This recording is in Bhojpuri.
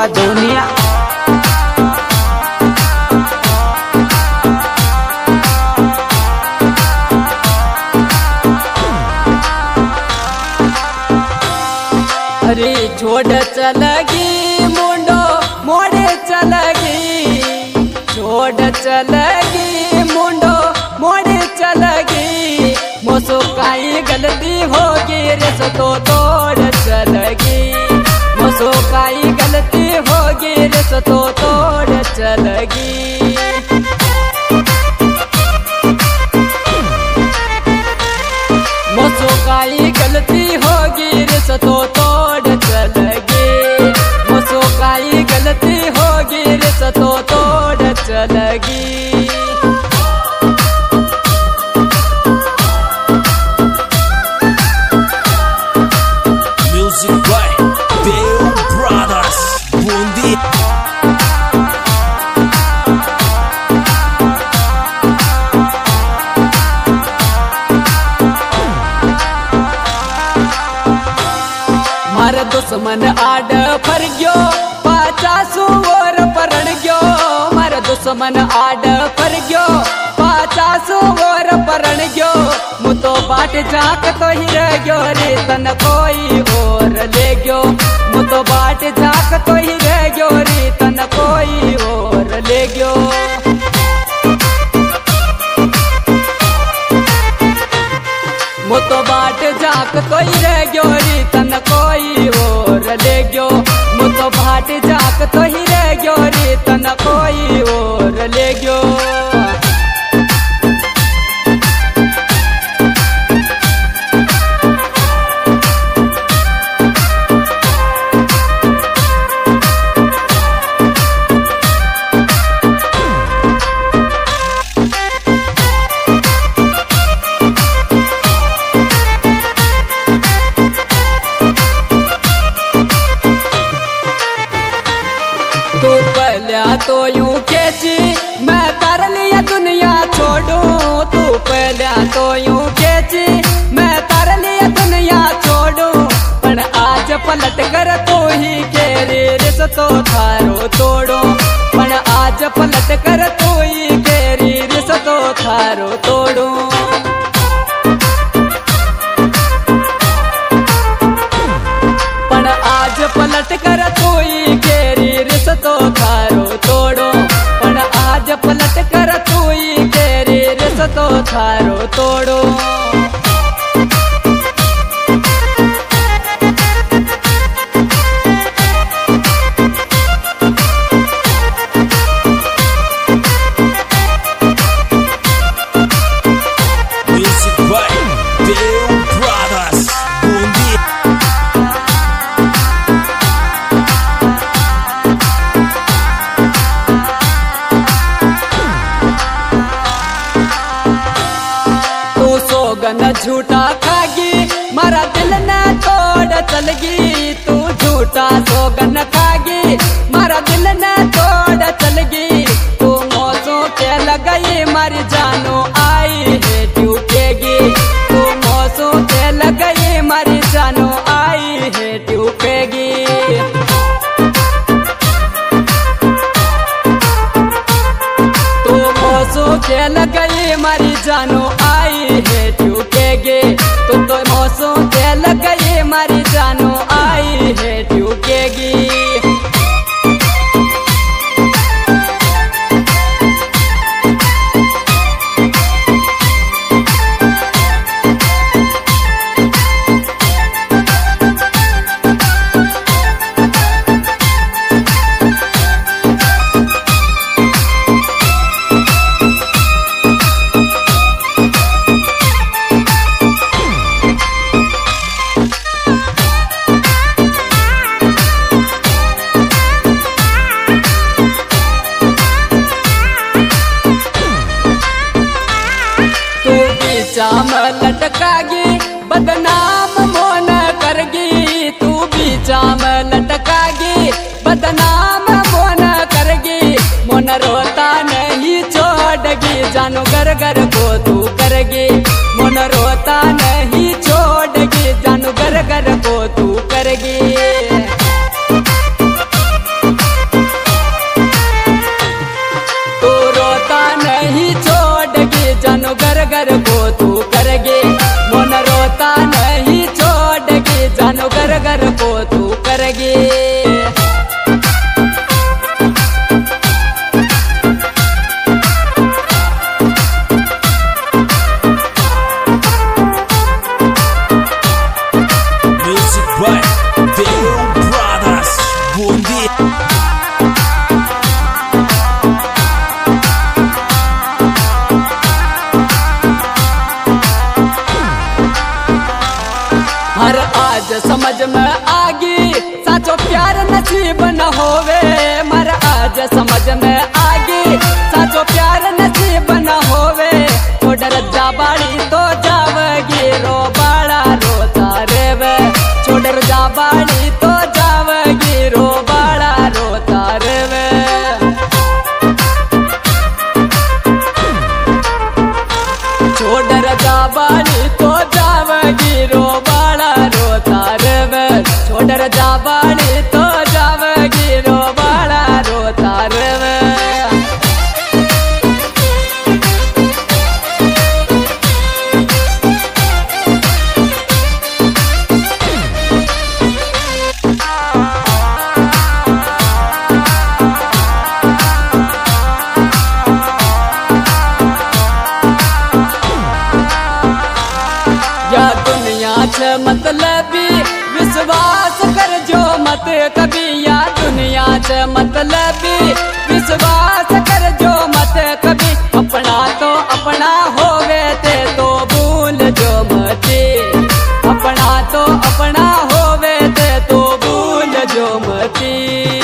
दुनिया। अरे छोड़ चलगी मुंडो मोड़े चलगी, छोड़ चलगी मुंडो मोड़े चलगी, मोसो काई गलती होगी रे सो तो तोड़ चलगी, मोसो काई गलती होगी रे सो तो तोड़ चलगी। मोसो काई गलती होगी रे सो तो तोड़ चलगी, मोसो काई गलती होगी रे सो तो तोड़ चलगी। Music by Deo Brothers, Bundi. मारा दुश्मन आड फर गयो, 50 और परण गयो, मारा दुश्मन आड फर गयो, 50 और परण गयो, मु तो बाट झाक तो ही रह गयो रे तन कोई और ले गयो, मु तो बाट झाक तो ही रह गयो रे तन कोई और ले गयो। मु तो बाट झाक तो ही रह गयो रे तन कोई और ले गयो, मु तो बाट झाक तो ही रह गयो रे तन कोई और ले गयो। तू पहला तो यूं केची मैं कर लिया दुनिया छोड़ूं, तू पहला तो यूं केची मैं कर लिया दुनिया छोड़ूं, पर आज पलट कर तू ही के रे सो तो थारो तोड़ो, पर आज पलट कर तू ही के रे सो तो थारो तोड़ो। पर आज पलट कर तू ही के रे सो तो थारो तोड़ो, पर आज पलट कर तू ही के रे सो तो थारो तोड़ो। Music by Deo Brothers, Bundi. तू सोगन झूठा खागी मारा दिल न तोड़ चलगी, तू झूठा सोगन खागी मारा दिल न तोड़ चलगी, तू मौसों के लगाई मारी जानो आई है ट्यूकेगी, तू मौसों के लगाई मारी जानो आई है ट्यूकेगी। तू मौसों के लगाई मारी जानो आई है ट्यूकेगी, तू तो मौसों के लगाई मारी जानो आई है ट्यूकेगी। चाम लटकागी बदनाम मोन करगी, तू भी चाम लटकागी बदनाम मोन करगी, मोन रोता नहीं छोड़गी जानो घर घर को तू करगी, मोन रोता नहीं छोड़गी जानो घर घर को तू करगी। जानो घर घर को तू करगे मन रोता नहीं छोड़गी जानो घर घर को तू करगे Music by Deo Brothers. Boondi. हर आज समझ में आगी साचो प्यार नसीब न होवे मर आज समझ में आगी साचो प्यार नसीब न होवे छोड़ रज्जा बाड़ी तो जावगी रो बाड़ा रोता रेवे छोड़ रज्जा बाड़ी तो जावगी रो बाड़ा रोता रेवे छोड़ रज्जा बाड़ी तो जावगी रो बाड़ा रोता रेवे छोड़ रज्जा बाड़ी तो जावगी रो बाड़ा रोता रेवे या दुनिया छे मतलबी विश्वास कर जो मत कभी या दुनिया छे मतलबी विश्वास कर जो मत कभी अपना तो अपना होवे ते तो भूल जो मती अपना तो अपना होवे ते तो भूल जो मती